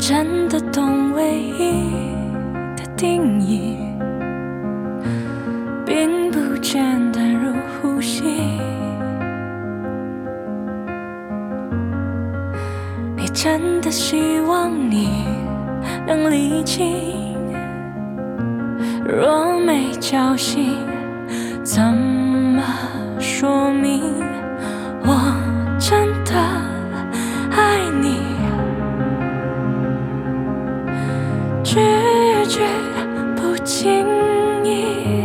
真的懂唯一的定义，并不简单如呼吸。你真的希望你能理清，若没交心，怎么说明我真的爱你？句句不经意，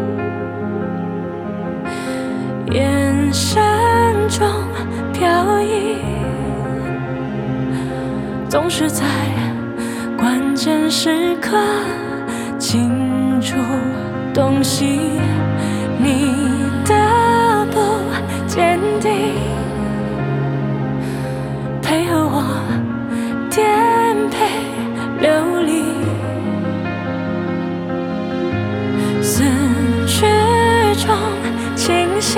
眼神中飘逸，总是在关键时刻清楚洞悉你的不坚定，配合我颠沛流离，思绪中清醒，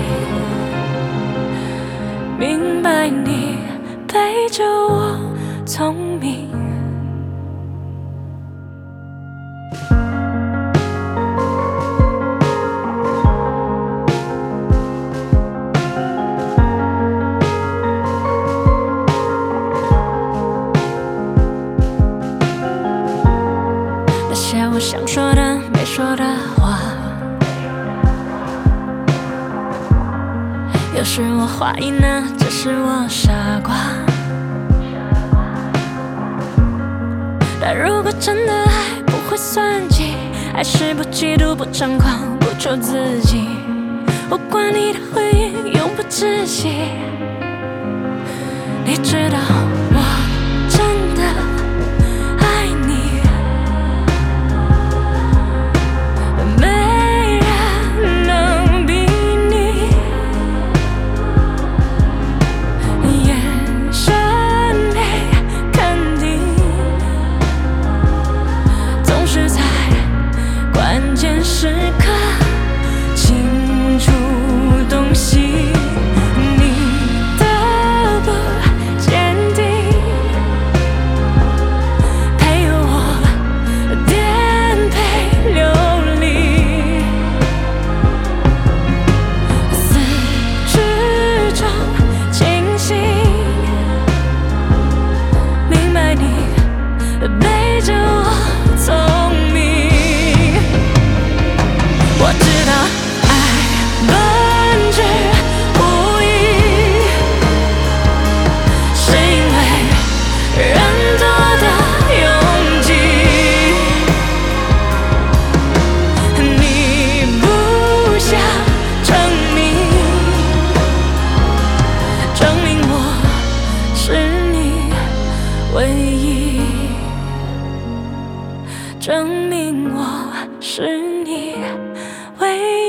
明白你陪着我聪明。那些我想说的没说的话，有时我怀疑呢，只是我傻瓜。但如果真的爱不会算计，爱是不嫉妒不张狂不求自己，我管你的回应永不窒息。你知道我真的爱你，没人能比你，眼神里肯定，总是在关键时刻清楚洞悉你的不坚定，陪我颠沛流离，思绪中清醒，明白你背着我聪明。我知道爱本质无意，是因为人多的拥挤，你不想证明我是你唯一，证明我是你唯一。